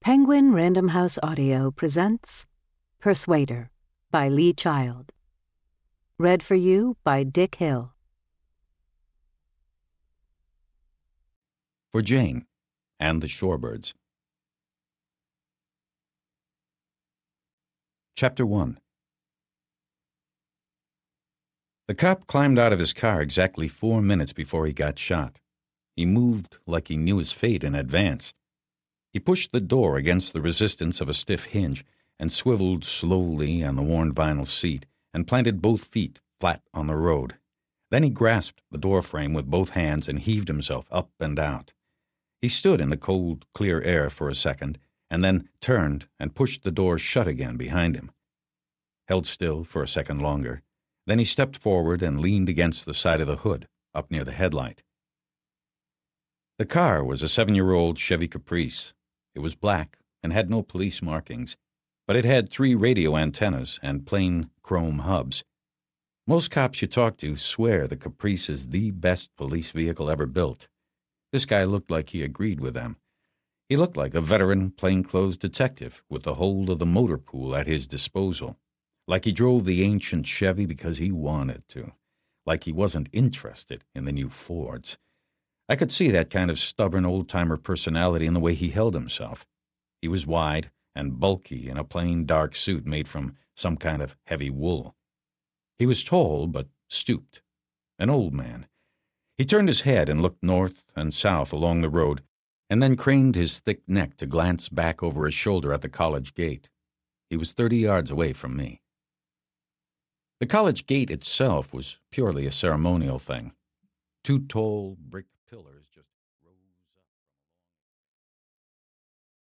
Penguin Random House Audio presents Persuader by Lee Child. Read for you by Dick Hill. For Jane and the Shorebirds. Chapter 1. The cop climbed out of his car exactly 4 minutes before he got shot. He moved like he knew his fate in advance. He pushed the door against the resistance of a stiff hinge and swiveled slowly on the worn vinyl seat and planted both feet flat on the road. Then he grasped the door frame with both hands and heaved himself up and out. He stood in the cold, clear air for a second and then turned and pushed the door shut again behind him. Held still for a second longer. Then he stepped forward and leaned against the side of the hood, up near the headlight. The car was a 7-year-old Chevy Caprice. It was black and had no police markings, but it had 3 radio antennas and plain chrome hubs. Most cops you talk to swear the Caprice is the best police vehicle ever built. This guy looked like he agreed with them. He looked like a veteran plainclothes detective with the whole of the motor pool at his disposal. Like he drove the ancient Chevy because he wanted to. Like he wasn't interested in the new Fords. I could see that kind of stubborn old-timer personality in the way he held himself. He was wide and bulky in a plain dark suit made from some kind of heavy wool. He was tall but stooped. An old man. He turned his head and looked north and south along the road, and then craned his thick neck to glance back over his shoulder at the college gate. He was 30 yards away from me. The college gate itself was purely a ceremonial thing. 2 tall brick